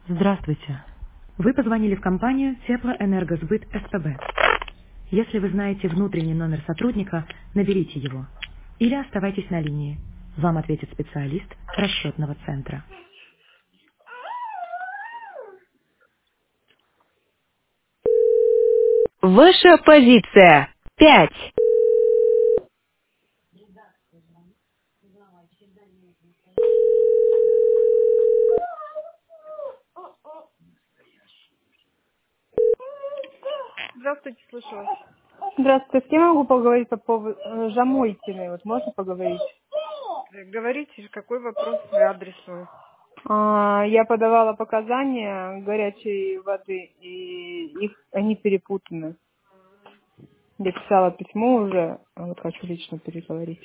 Здравствуйте. Вы позвонили в компанию Теплоэнергосбыт СПБ. Если вы знаете внутренний номер сотрудника, наберите его. Или оставайтесь на линии. Вам ответит специалист расчетного центра. Ваша позиция. 5. Здравствуйте, слышу вас. Здравствуйте, с кем я могу поговорить по поводу Жамойкиной? Вот можно поговорить? Говорите, какой вопрос я адресую? Я подавала показания горячей воды, и они перепутаны. Я писала письмо уже, а вот хочу лично переговорить.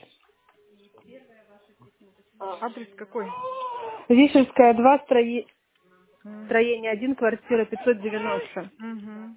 Адрес какой? Вишерская, 2, М, строение 1, квартира 590. мгм.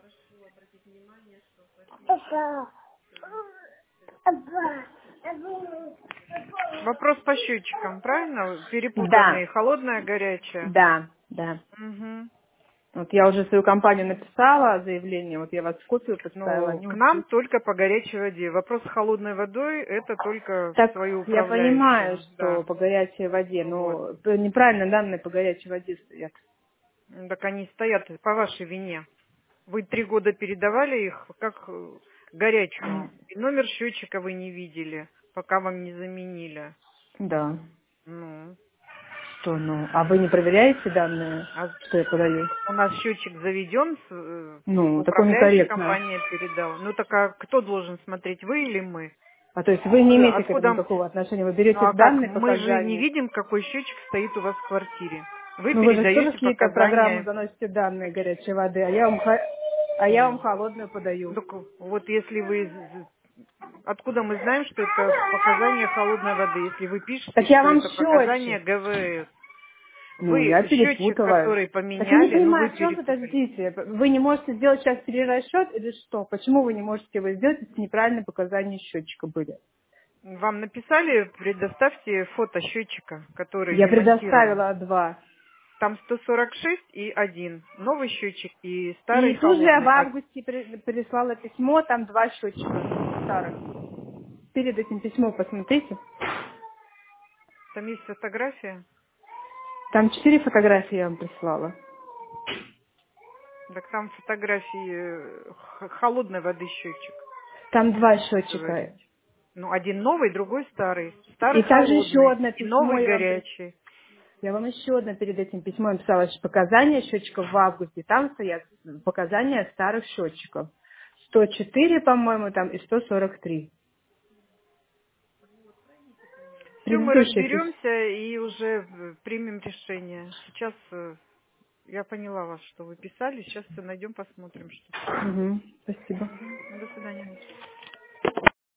Вопрос по счетчикам, правильно? Да, Перепутанный, холодная, горячая. да. Мгм. Вот я уже свою компанию написала, заявление, вот я вас в копию поставила, Ну, они к нам ушли. только по горячей воде. Вопрос с холодной водой это только в Так, свою я понимаю, управляющую, что да. по горячей воде, Вот. но неправильно данные по горячей воде стоят. Так они стоят по вашей вине. Вы 3 года передавали их как горячую. И номер счетчика вы не видели, пока вам не заменили. Да. Ну, Что, ну, а вы не проверяете данные, а что я подаю? у нас счетчик заведен, Ну, такое управляющая некорректно. компания передала. Ну так а кто должен смотреть, вы или мы? А то есть вы не имеете к этому Откуда? никакого отношения, вы Ну берете а как? данные, Мы же не показания. видим, какой счетчик стоит у вас в квартире. Вы Ну, вы же тоже передаете какие-то программы показания. заносите данные горячей воды, а я вам Ну, холодную подаю. так вот если вы... Откуда мы знаем, что это показания холодной воды, если вы пишете, Так я что вам это показания счетчик. ГВС? Ну, я Вы счетчик, перепутала. который Так я не поменяли, ну вы понимаю, в чем, перепутали. подождите, вы не можете сделать сейчас перерасчет или что? Почему вы не можете его сделать, если неправильные показания счетчика были? Вам написали, предоставьте фото счетчика, который Я ремонтирован. предоставила 2. Там 146 и 1. Новый счетчик и старый И тут же я в холодный. А августе переслала письмо, там 2 счетчика старых. Перед этим письмом посмотрите. там есть фотография. Там 4 фотографии я вам прислала. Так там фотографии холодной воды счетчик, Там 2 говорить. счетчика. Ну, один новый, другой старый. Старый И также еще холодный одно и письмо новый я вам горячий. Я вам еще одно перед этим письмом писала, что показания счетчиков в августе. Там стоят показания старых счетчиков. 104, по-моему, там и 143. Все, мы Предыдущее письмо. разберемся и уже примем решение. Сейчас я поняла вас, что вы писали. Сейчас найдем, посмотрим, что. Мгм. Спасибо. Мгм. До свидания.